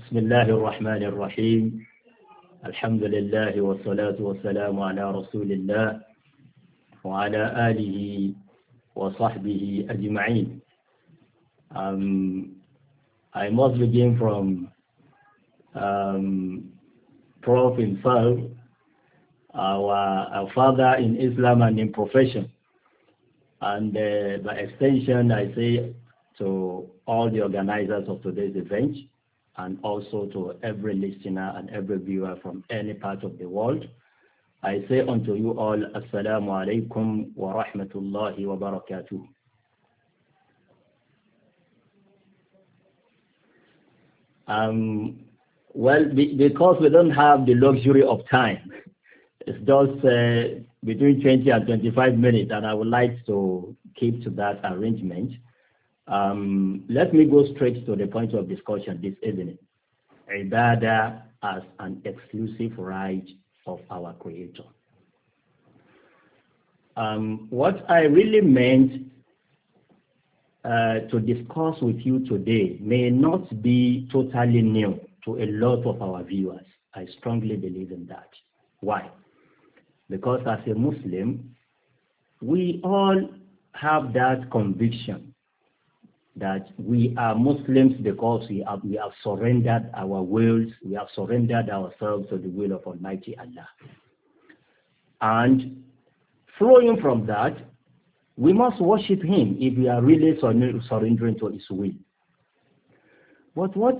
بسم الله الرحمن الرحيم الحمد لله والصلاة والسلام على رسول الله وعلى آله وصحبه أجمعين. I must begin from Prof himself, our father in Islam and in profession. And by extension, I say to all the organizers of today's event, and also to every listener and every viewer from any part of the world, I say unto you all, Assalamu alaikum wa rahmatullahi wa barakatuh. Well, because we don't have the luxury of time, it's just between 20 and 25 minutes, and I would like to keep to that arrangement. Let me go straight to the point of discussion this evening. Ibadah as an exclusive right of our Creator. What I really meant to discuss with you today may not be totally new to a lot of our viewers. I strongly believe in that. Why? Because as a Muslim, we all have that conviction that we are Muslims because we have surrendered our wills, we have surrendered ourselves to the will of Almighty Allah. And flowing from that, we must worship Him if we are really surrendering to His will. But what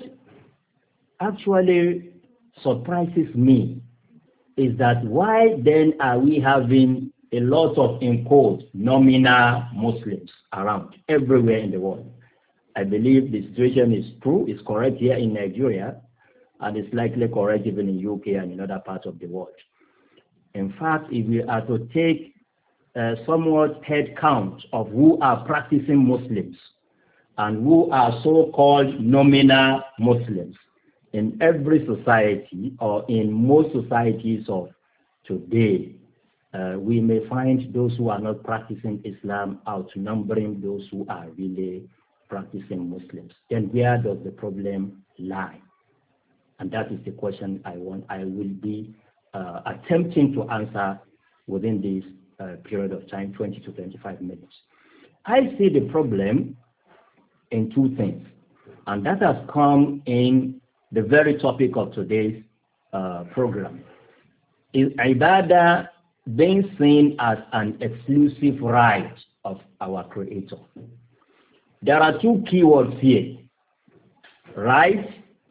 actually surprises me is that why then are we having a lot of, in quotes, nominal Muslims around everywhere in the world? I believe the situation is true, is correct here in Nigeria, and it's likely correct even in UK and in other parts of the world. In fact, if we are to take somewhat head count of who are practicing Muslims and who are so-called nominal Muslims in every society or in most societies of today, we may find those who are not practicing Islam outnumbering those who are really practicing Muslims. Then where does the problem lie? And that is the question I will be attempting to answer within this period of time, 20 to 25 minutes. I see the problem in two things, and that has come in the very topic of today's program. Is Ibadah being seen as an exclusive right of our Creator? There are two keywords here, right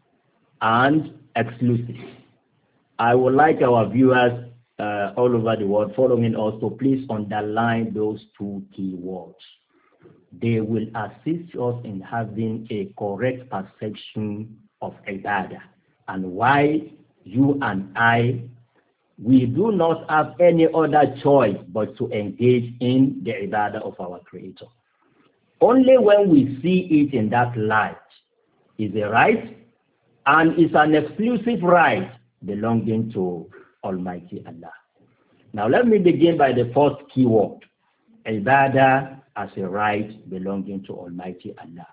and exclusive. I would like our viewers all over the world following us to please underline those two keywords. They will assist us in having a correct perception of Ibadah and why you and I, we do not have any other choice but to engage in the Ibadah of our Creator. Only when we see it in that light is a right and is an exclusive right belonging to Almighty Allah. Now let me begin by the first keyword, Ibadah as a right belonging to Almighty Allah.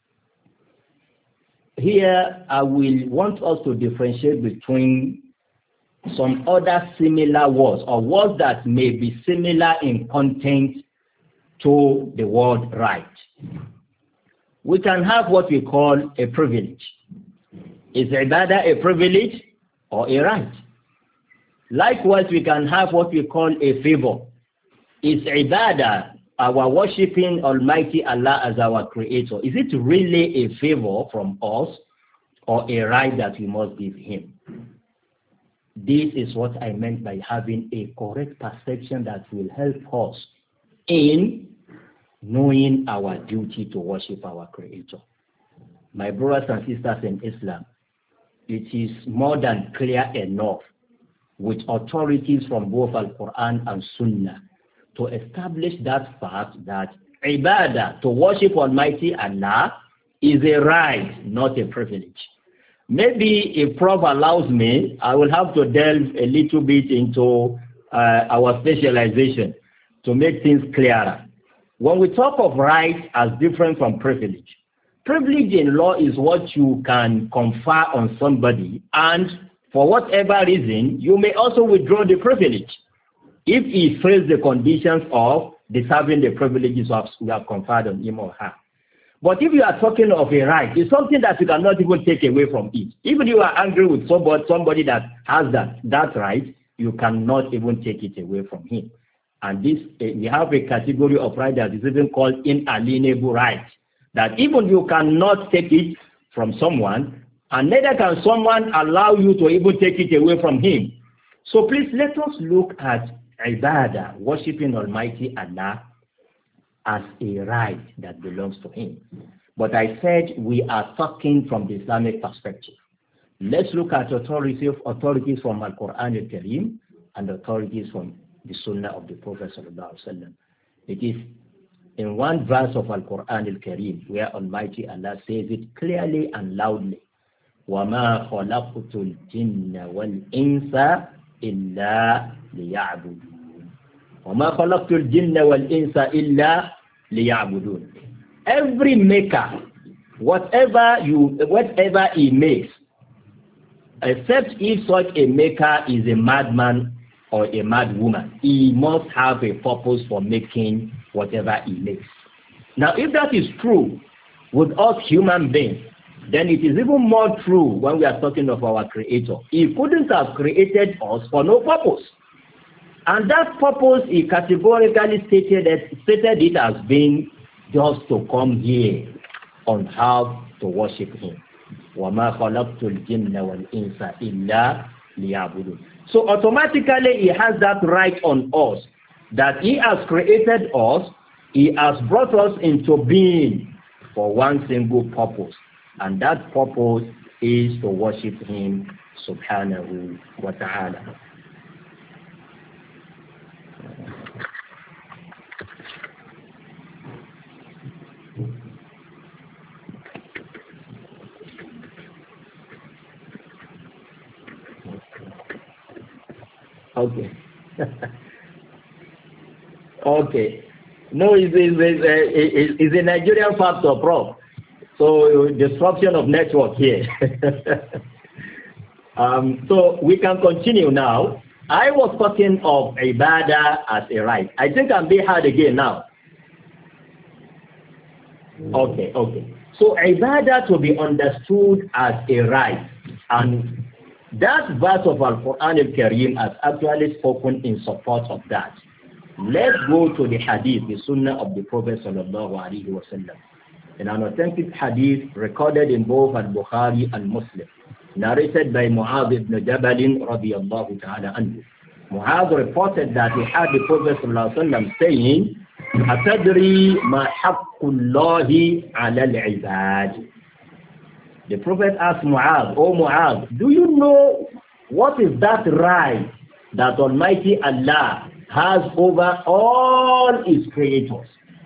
Here I will want us to differentiate between some other similar words or words that may be similar in content to the word right. We can have what we call a privilege. Is Ibadah a privilege or a right? Likewise, we can have what we call a favor. Is Ibadah, our worshipping Almighty Allah as our Creator, is it really a favor from us or a right that we must give Him? This is what I meant by having a correct perception that will help us in knowing our duty to worship our Creator. My brothers and sisters in Islam, it is more than clear enough with authorities from both Al-Quran and Sunnah to establish that fact that Ibadah, to worship Almighty Allah, is a right, not a privilege. Maybe if Prof allows me, I will have to delve a little bit into our specialization to make things clearer. When we talk of right as different from privilege, Privilege in law is what you can confer on somebody, and for whatever reason, you may also withdraw the privilege if he fails the conditions of deserving the privileges you have conferred on him or her. But if you are talking of a right, it's something that you cannot even take away from it. Even if you are angry with somebody that has that right, you cannot even take it away from him. And this, we have a category of right that is even called inalienable right, that even you cannot take it from someone, and neither can someone allow you to even take it away from him. So please let us look at ibadah, worshiping Almighty Allah, as a right that belongs to him. But I said we are talking from the Islamic perspective. Let's look at authorities from Al-Quran al-Karim and authorities from the Sunnah of the Prophet sallallahu alaihi wasallam. It is in one verse of Al-Quran al-Karim where Almighty Allah says it clearly and loudly. وَمَا خَلَقْتُ الْجِنَّ وَالْإِنسَ إِلَّا لِيَعْبُدُونَ وَمَا خَلَقْتُ الْجِنَّ وَالْإِنسَ إِلَّا لِيَعْبُدُونَ. Every maker, whatever he makes, except if such a maker is a madman or a mad woman, he must have a purpose for making whatever he makes. Now, if that is true with us human beings, then it is even more true when we are talking of our Creator. He couldn't have created us for no purpose. And that purpose, he categorically stated it as being just to come here on earth to worship him. وَمَا خَلَقْتُ الْجِنَّ وَالْإِنسَ إِلَّا لِيَعْبُدُونَ. So automatically he has that right on us, that he has created us, he has brought us into being for one single purpose. And that purpose is to worship him subhanahu wa ta'ala. Okay. Okay. No, it's a Nigerian factor, Prof. So disruption of network here. So we can continue now. I was talking of ibadah as a right. I think I'm being heard again now. Okay. So ibadah to be understood as a right, and that verse of Al-Quran al-Karim has actually spoken in support of that. Let's go to the hadith, the sunnah of the Prophet sallallahu alaihi wasallam. In an authentic hadith recorded in both Al-Bukhari and Muslim, narrated by Mu'adh ibn Jabal radiyallahu ta'ala anhu. Mu'adh reported that he heard the Prophet sallallahu alaihi wasallam saying, "Atadri ma haqqullahi 'ala al-'ibad." The Prophet asked Mu'adh, "Oh Mu'adh, do you know what is that right that Almighty Allah has over all his creators,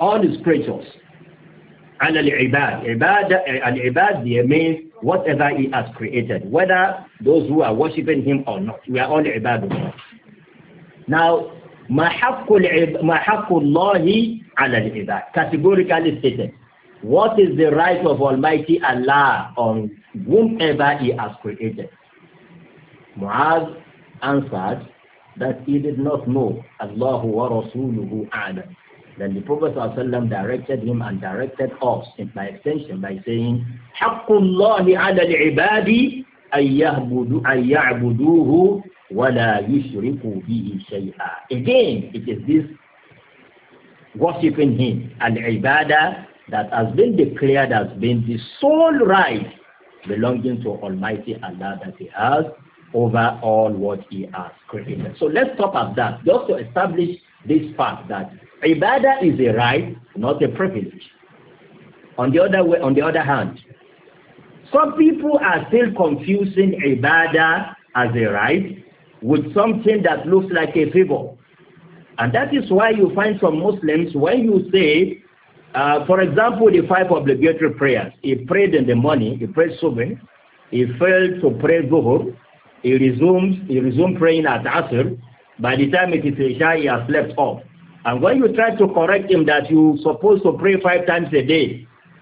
Al-ibad. Al-ibad there means whatever he has created, whether those who are worshipping him or not. We are all ibad. Now, ma haqqullahi ala al-ibad, categorically stated. What is the right of Almighty Allah on whomever he has created? Mu'adh answered that he did not know. Allahu wa rasuluhu a'lam. Then the Prophet ﷺ directed him and directed us by extension by saying, Haqqullahi ala al-ibadi an ya'buduhu wa la yushriku bihi shay'a. Again, it is this worshipping him, al-ibadah, that has been declared as being the sole right belonging to Almighty Allah that he has over all what he has created. So let's stop at that, just to establish this fact that ibadah is a right, not a privilege. On the other hand, some people are still confusing ibadah as a right with something that looks like a favor. And that is why you find some Muslims, when you say, for example, the 5 obligatory prayers, he prayed in the morning, he prayed Subh, he failed to pray Zuhur, he resumed praying at Asr. By the time it is Isha, he has slept off. And when you try to correct him that you're supposed to pray 5 times a day,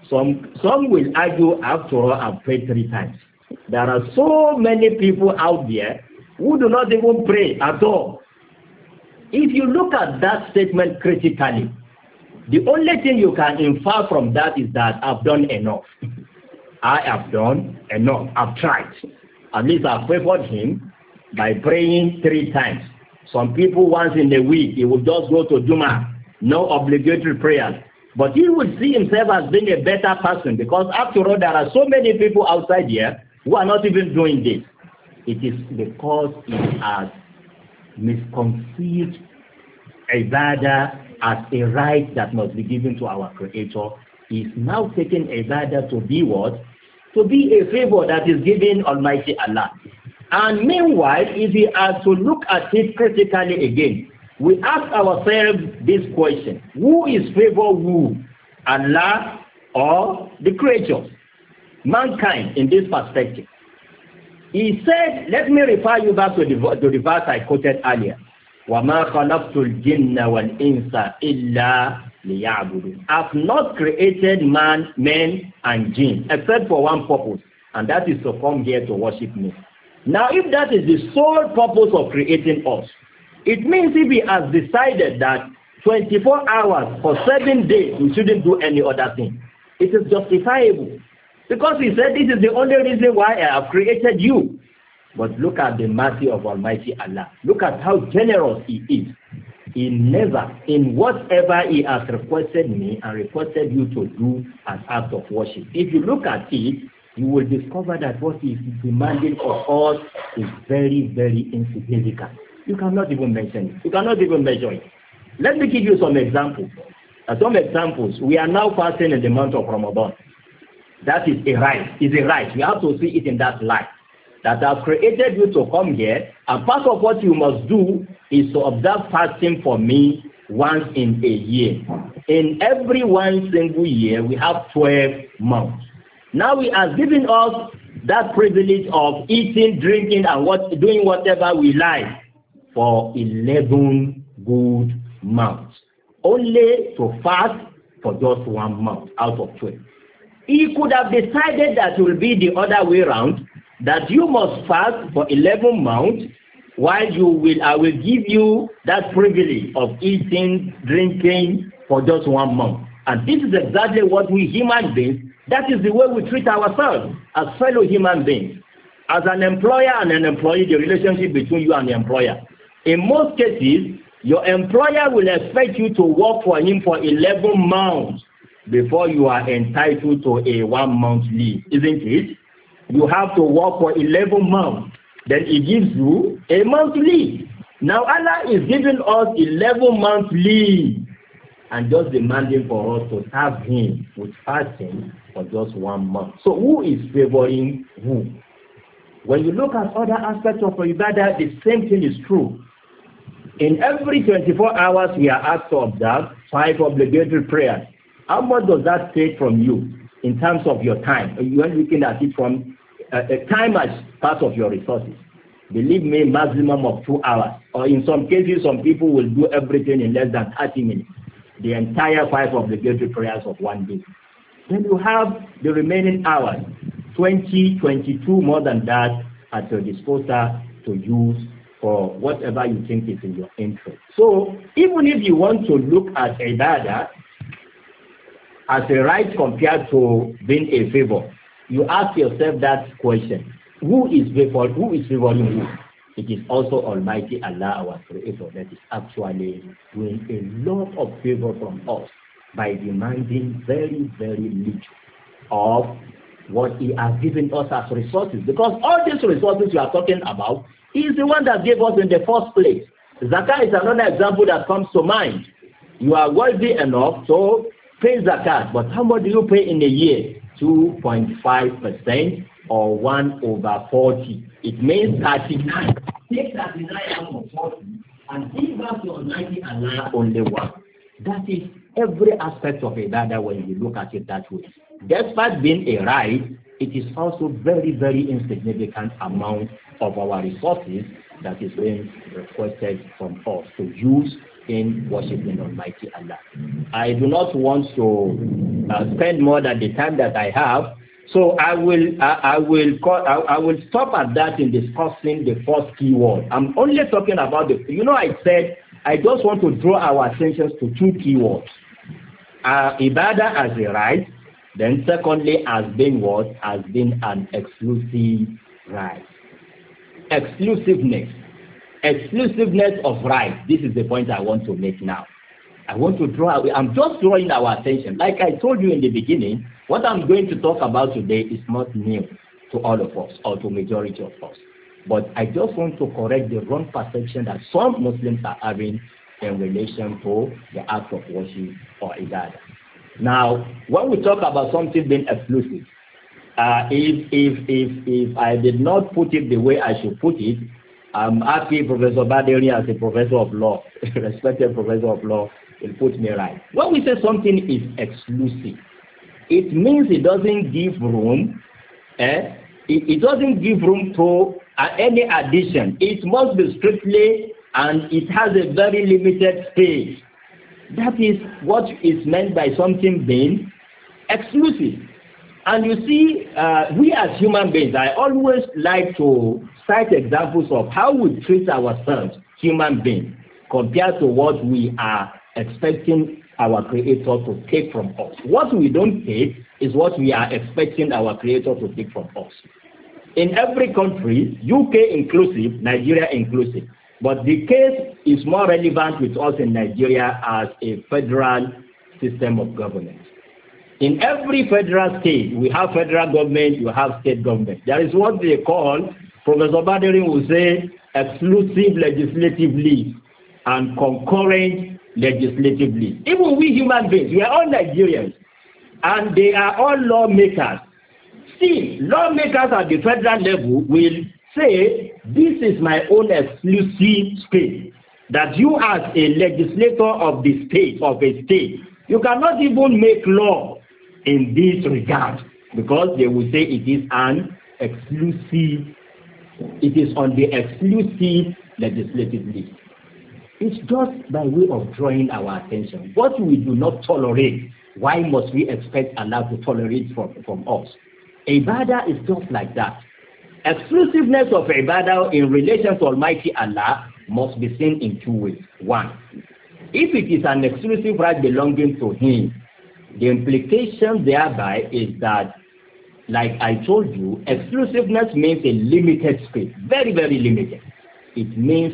Some will argue, after all, I've prayed 3 times. There are so many people out there who do not even pray at all. If you look at that statement critically, the only thing you can infer from that is that I've done enough. I have done enough. I've tried. At least I've favored him by praying 3 times. Some people once in a week, he will just go to Juma, no obligatory prayers. But he will see himself as being a better person, because after all, there are so many people outside here who are not even doing this. It is because he has misconceived ibadah as a right that must be given to our Creator. He is now taking ibadah to be what? To be a favor that is given Almighty Allah. And meanwhile, if we are to look at it critically again, we ask ourselves this question: who is favor who? Allah or the creatures? Mankind in this perspective. He said, let me refer you back to the verse I quoted earlier. وَمَا خَلَقْتُ الْجِنَّ وَالْإِنسَ إِلَّا لِيَعْبُدُونَ. I've not created men and jinn except for one purpose, and that is to come here to worship me. Now, if that is the sole purpose of creating us, it means if he has decided that 24 hours for 7 days we shouldn't do any other thing, it is justifiable. Because he said, this is the only reason why I have created you. But look at the mercy of Almighty Allah. Look at how generous he is. He never, in whatever he has requested me and requested you to do an act of worship, if you look at it, you will discover that what he is demanding of us is very, very insignificant. You cannot even mention it. You cannot even measure it. Let me give you some examples. We are now fasting in the month of Ramadan. That is a right. It's a right. You have to see it in that light. That I've created you to come here, and part of what you must do is to observe fasting for me once in a year. In every one single year, we have 12 months. Now he has given us that privilege of eating, drinking, and doing whatever we like for 11 good months. Only to fast for just 1 month out of 12. He could have decided that it will be the other way around, that you must fast for 11 months, while I will give you that privilege of eating, drinking for just 1 month. And this is exactly what we human beings, that is the way we treat ourselves as fellow human beings. As an employer and an employee, the relationship between you and the employer. In most cases, your employer will expect you to work for him for 11 months before you are entitled to a 1 month leave, isn't it? You have to work for 11 months. Then he gives you a month leave. Now Allah is giving us 11 months leave and just demanding for us to serve him with fasting for just 1 month. So who is favoring who? When you look at other aspects of ibadah, the same thing is true. In every 24 hours, we are asked to observe 5 obligatory prayers. How much does that take from you in terms of your time? You are looking at it from time as part of your resources. Believe me, maximum of 2 hours. Or in some cases, some people will do everything in less than 30 minutes. The entire 5 obligatory prayers of 1 day. Then you have the remaining hours, 20, 22, more than that, at your disposal to use for whatever you think is in your interest. So, even if you want to look at ibadah as a right compared to being a favor, you ask yourself that question: who is favoring who? It is also Almighty Allah, our Creator, that is actually doing a lot of favor from us by demanding very, very little of what He has given us as resources. Because all these resources you are talking about, He is the one that gave us in the first place. Zakat is another example that comes to mind. You are wealthy enough to pay zakat, but how much do you pay in a year? 2.5% or 1/40. It means 39. Take 39 out of 40 and give back to Almighty Allah only 1. That is every aspect of ibadah when you look at it that way. Despite being a right, it is also very, very insignificant amount of our resources that is being requested from us to use in worshiping Almighty Allah. I do not want to spend more than the time that I have, so I will stop at that in discussing the first keyword. I'm only talking about I said I just want to draw our attention to two keywords. Ibadah as a right, then secondly as being what? As being an exclusive right. Exclusiveness of right. This is the point I want to make now. I'm just drawing our attention. Like I told you in the beginning, what I'm going to talk about today is not new to all of us or to majority of us. But I just want to correct the wrong perception that some Muslims are having in relation to the act of worship or ibadah. Now, when we talk about something being exclusive, if I did not put it the way I should put it, I'm happy Professor Baderi as a professor of law, respected professor of law, will put me right. When we say something is exclusive, it means it doesn't give room. It doesn't give room to any addition. It must be strictly, and it has a very limited space. That is what is meant by something being exclusive. And you see, we as human beings, I always like to cite examples of how we treat ourselves, human beings, compared to what we are expecting our Creator to take from us. What we don't take is what we are expecting our Creator to take from us. In every country, UK inclusive, Nigeria inclusive, but the case is more relevant with us in Nigeria as a federal system of government. In every federal state, we have federal government, you have state government. There is what they call, Professor Baderi will say, exclusive legislative leave and concurrent legislative leave. Even we human beings, we are all Nigerians, and they are all lawmakers. See, lawmakers at the federal level will say, this is my own exclusive space, that you as a legislator of the state, of a state, you cannot even make law in this regard, because they will say it is an exclusive, it is on the exclusive legislative list. It's just by way of drawing our attention. What we do not tolerate, why must we expect Allah to tolerate from us? Ibadah is just like that. Exclusiveness of Ibadah in relation to Almighty Allah must be seen in two ways. One, if it is an exclusive right belonging to Him, the implication thereby is that, like I told you, exclusiveness means a limited space, very, very limited. It means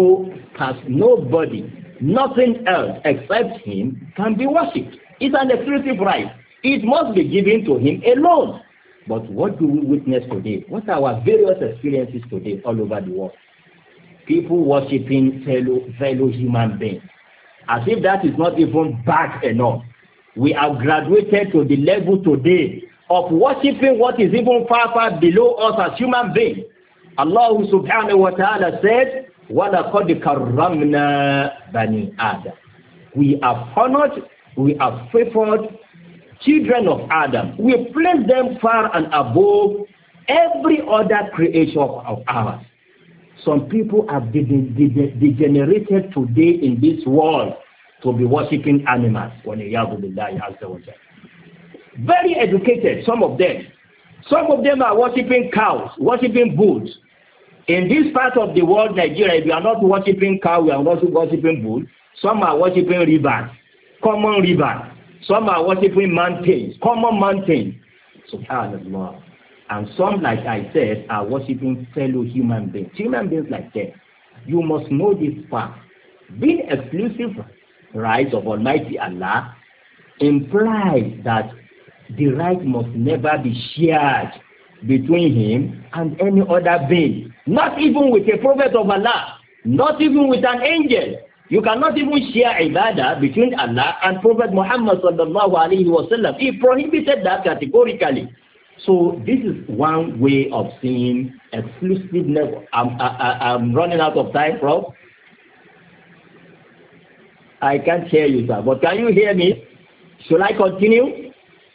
nobody, nothing else except Him can be worshipped. It's an exclusive right. It must be given to Him alone. But what do we witness today? What are our various experiences today all over the world? People worshipping fellow human beings, as if that is not even bad enough. We have graduated to the level today of worshipping what is even far, far below us as human beings. Allah subhanahu wa ta'ala said, وَلَقَدْ كَرَّمْنَا بَنِي آدَمَ. We have honored, we have favored children of Adam. We place them far and above every other creation of ours. Some people have degenerated today in this world to be worshipping animals. Very educated, some of them. Some of them are worshipping cows, worshipping bulls. In this part of the world, Nigeria, if you are not worshipping cows, you are not worshipping bulls. Some are worshipping rivers, common rivers. Some are worshipping mountains, common mountains. Subhanallah. And some, like I said, are worshipping fellow human beings like them. You must know this fact. Being exclusive right of Almighty Allah implies that the right must never be shared between Him and any other being. Not even with a prophet of Allah. Not even with an angel. You cannot even share ibadah between Allah and Prophet Muhammad sallallahu alaihi wasallam. He prohibited that categorically. So this is one way of seeing exclusiveness. I'm running out of time, bro. I can't hear you, sir. But can you hear me? Should I continue?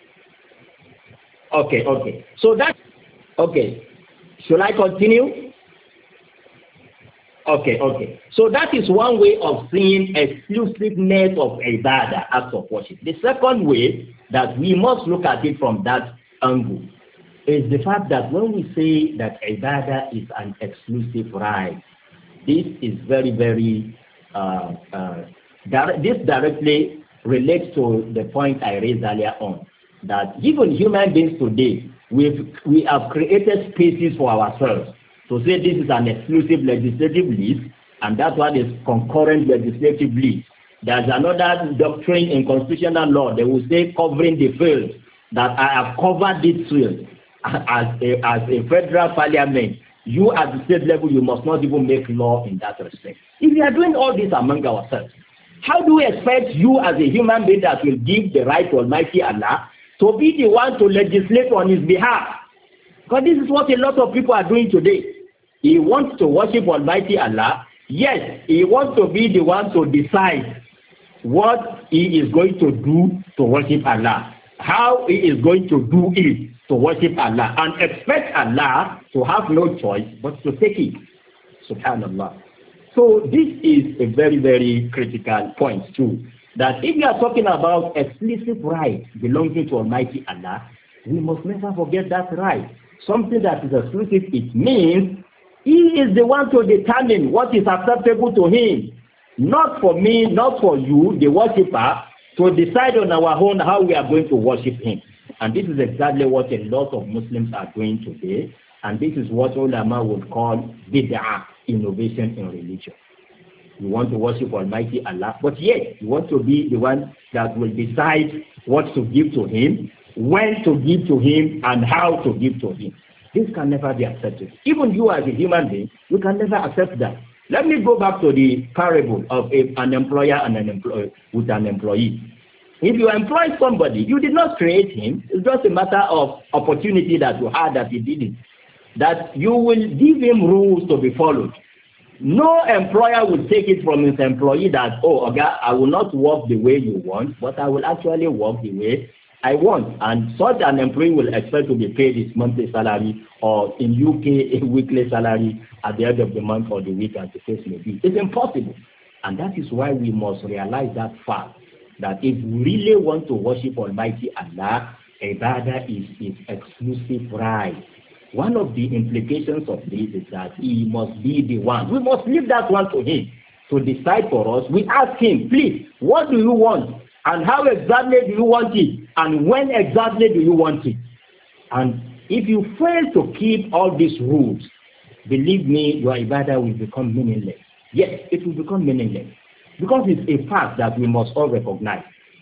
Okay. So that's okay. Should I continue? Okay. So that is one way of seeing exclusiveness of ibadah, act of worship. The second way that we must look at it from that angle is the fact that when we say that ibadah is an exclusive right, this is very, very, this directly relates to the point I raised earlier on, that even human beings today, we have created spaces for ourselves to say this is an exclusive legislative list, and that one is concurrent legislative list. There's another doctrine in constitutional law. They will say covering the field, that I have covered this field as a federal parliament. You at the state level, you must not even make law in that respect. If we are doing all this among ourselves, how do we expect you as a human being that will give the right to Almighty Allah to be the one to legislate on his behalf? Because this is what a lot of people are doing today. He wants to worship Almighty Allah. Yes, he wants to be the one to decide what he is going to do to worship Allah, how he is going to do it to worship Allah, and expect Allah to have no choice but to take it. Subhanallah. So this is a very, very critical point too, that if we are talking about exclusive right belonging to Almighty Allah, we must never forget that right. Something that is exclusive, it means he is the one to determine what is acceptable to him. Not for me, not for you, the worshipper, to decide on our own how we are going to worship him. And this is exactly what a lot of Muslims are doing today. And this is what ulama would call bid'ah, innovation in religion. You want to worship Almighty Allah, but yet you want to be the one that will decide what to give to him, when to give to him, and how to give to him. This can never be accepted. Even you as a human being, you can never accept that. Let me go back to the parable of an employer and an employee with an employee. If you employ somebody, you did not create him. It's just a matter of opportunity that you had that he didn't. That you will give him rules to be followed. No employer will take it from his employee that, oh, okay, I will not work the way you want, but I will actually work the way I want. And such an employee will expect to be paid his monthly salary, or in UK, a weekly salary at the end of the month or the week, as the case may be. It's impossible. And that is why we must realize that fact, that if we really want to worship Almighty Allah, ibadah is his exclusive right. One of the implications of this is that he must be the one. We must leave that one to him to decide for us. We ask him, please, what do you want? And how exactly do you want it? And when exactly do you want it? And if you fail to keep all these rules, believe me, your ibadah will become meaningless. Yes, it will become meaningless. Because it's a fact that we must all recognize.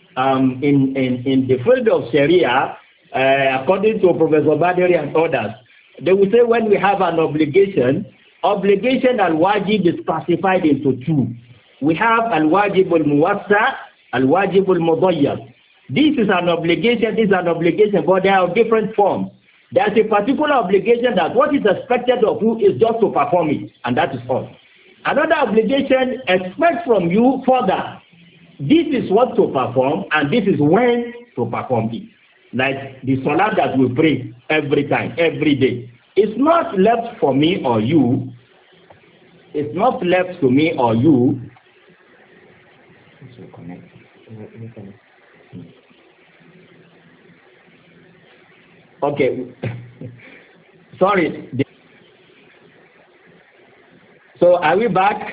In the field of Sharia, according to Professor Baderi and others, they will say when we have an obligation al-wajib is classified into two. We have al-wajib al-muwassa, al-wajib al-mudayyab. This is an obligation, but they are of different forms. There is a particular obligation that what is expected of you is just to perform it, and that is all. Another obligation expects from you further. This is what to perform, and this is when to perform it. Like the salah that we pray every time, every day. It's not left for me or you. It's not left to me or you. Okay. Sorry. So are we back?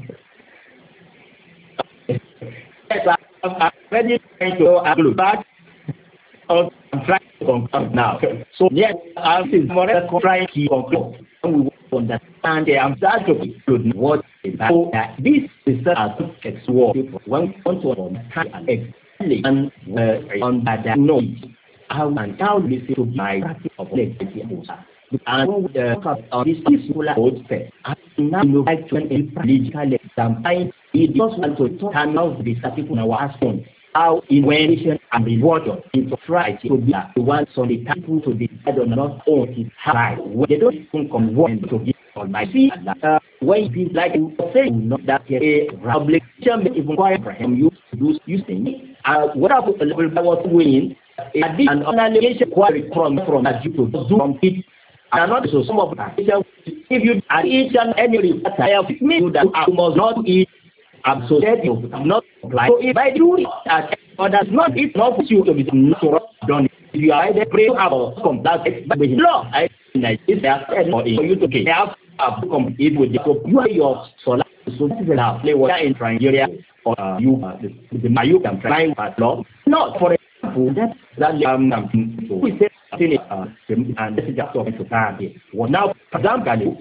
Yes, I'm ready to back. I'm trying to conclude now. So yes, I'm trying to conclude. We understand the answer to conclude what is that this is a text word. One want to understand and explain on that knowledge. How and how listen to my practice of legislative and on this particular old fair. I now know I to an political campaign. We just want to turn out the people in our home. How invention and reward into try to be the ones on the people to decide on not own is high. They don't even come to give on my feet. When it is like you say not that a obligation may even require from you to do using what I was doing. An obligation required from you to do it. And not so some of the if you are each and any I have me that you must not eat associate you not apply. So if I do it at others not it's not for you to be not done. If you are either pray or come that's the law. I it's there for you to get have come it with the your solar so this is a play water in Nigeria or you the Mayu can try at law. Not for example that we say and this is just talking to party. Well now for example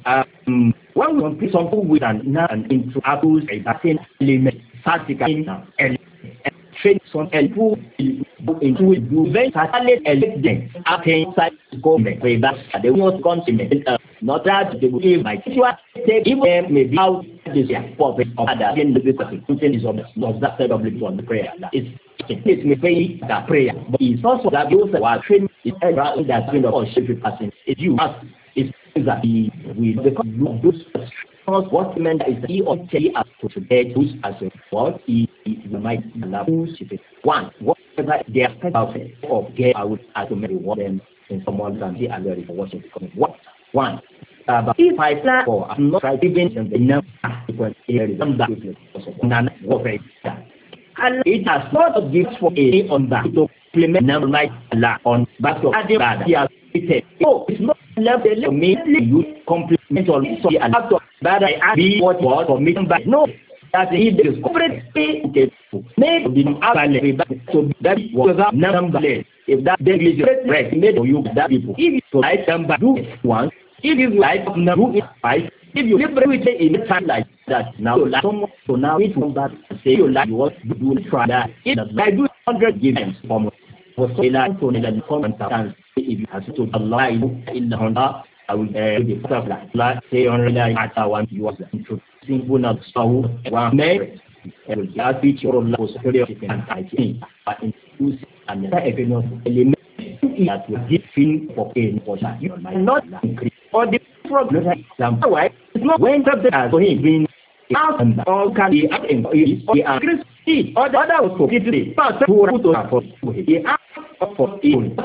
when we compare something with an into apples a certain element practical and train some people into do very talent elegant inside government where that they want continent not that they will give my teacher take them maybe out this year for other in the constitution is of that side of the prayer it may pay that prayer but it's also that you are trained is in that kind of shape person if you ask it's that he will become those what meant is he or she has to get who's as a what he might love one whatever they are about of get out as to maybe what them in someone can see and very for watching what one but if I plan for I'm not trying even in the number because here is some that none of it and it has not of gifts for a on that to implement number like Allah on but to add that he has stated oh it's not left a little mainly you compliment or so and after that I be what was for me but no that he is completely made the available so that was a number if that English is made for you that people if you like number do it once if you like number do it twice if you liberate in a time like that now like someone so now it will back say you like you want to do try that if I do 100 givens from for so like to the comment if you have to Allah in the Honda I will the stuff like say on really at one you was simple not so one merit and will just feature on the superiority and I think but in use and the element that will give feeling for pain for that you might not increase or the problem example why it's not when that for him being out and all can be up in he agrees or the other was completely but for he asked for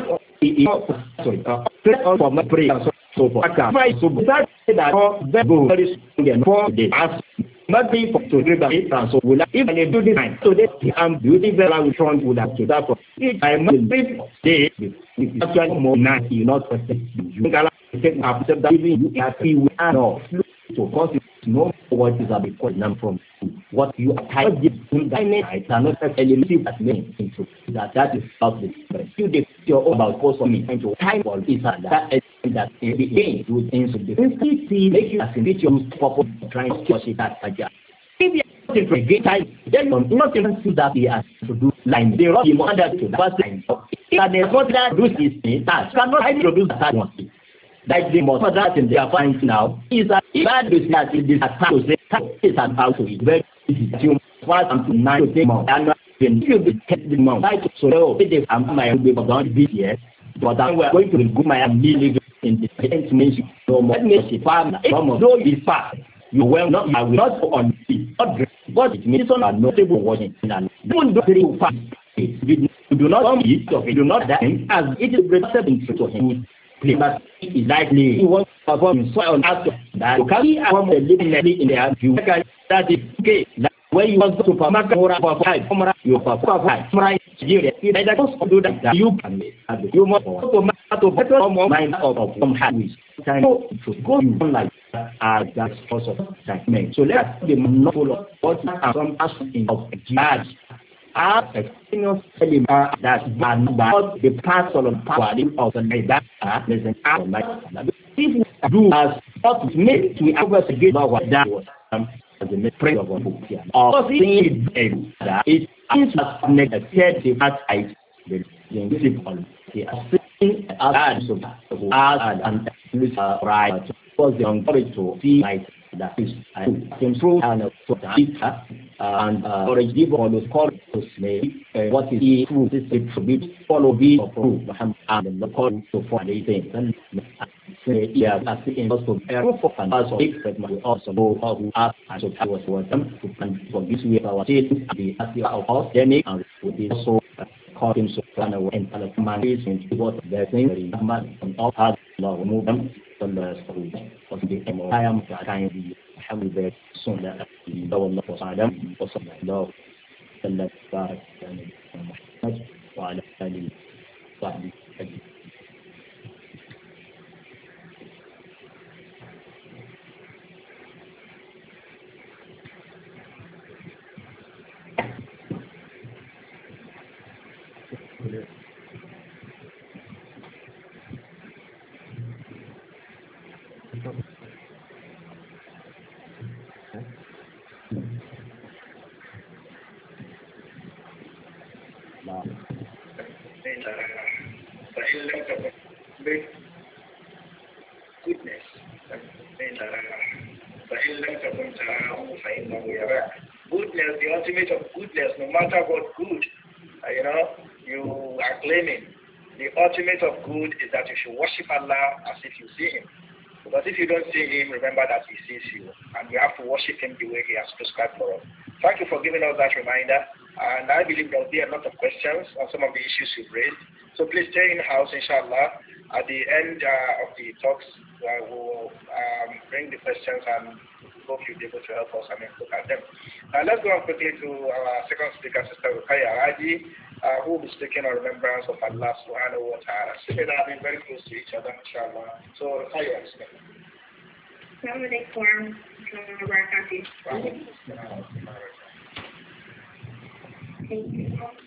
sorry for my prayer so for so that very strong and for the ask not be for to give it and so will if they do this so that I'm beautiful and front would have to that for it I must be stay if actually more now you not you can take after that even you happy with no so cause you know what is a big question from what you are trying to give I cannot eliminate that many into that is about the few days you're about course for me and to time for is that again do things with the see make you as in which you purpose trying to push it that idea if you are looking for a great time then you not even see that he has to do line they run him under to the first line if they want that do this thing that cannot introduce that one that the most that in their finds now is that bad business is this attack to say that is about to be very easy to want them to 9 months and when you be kept the month like so they am my will be about this year but I'm going to go my living in the information so let me see farm from though this far you will not I will not go on the other but it means on a notable watching and don't do very fast you do not come eat of it do not that as it is representing to him but it is likely he wants to perform so on after that you can see from the living in the you that is okay when you want to supermarket for 5 you for 5 right Nigeria if I just do that you can you must to better more mind of some habits so to go like that also time so let's be mindful of what are some aspects of jihad are extraneous elements that are not the parts of the power of the leader present out like if we do as what makes we investigate what that was as the prayer of book here or seeing that it is negative the outside the principle the assisting as and right was the encourage to see like that is improve and encourage people on those calls to say what is the true system to be follow be approved and the call to for the things and yeah that's the also for and also expect we also know how to ask and so was them to plan for this way our team the of us then and we also call him so plan away and command is what they're saying very man and all hard law move them from the of the I am kindly حمد سنة الله وسلم وصلى الله وسلم وبارك على نبينا محمد وعلى آله وصحبه أجمعين. فإن لم تكن goodness فإن لم تكن تراه فإنه يراك. Goodness, the ultimate of goodness, no matter what good you are claiming, the ultimate of good is that you should worship Allah as if you see Him. Because if you don't see Him, remember that He sees you, and we have to worship Him the way He has prescribed for us. Thank you for giving us that reminder, and I believe there will be a lot of questions on some of the issues you've raised. So please stay in house, inshallah. At the end of the talks, we'll bring the questions and hope you'll be able to help us and look at them. Let's go on quickly to our second speaker, Sister Ruqayya Raji, who will be speaking on remembrance of Allah subhanahu wa ta'ala. So they have been very close to each other, inshallah. So Ruqayya, Assalamu alaikum wa rahmatullahi wa barakatuh. Thank you.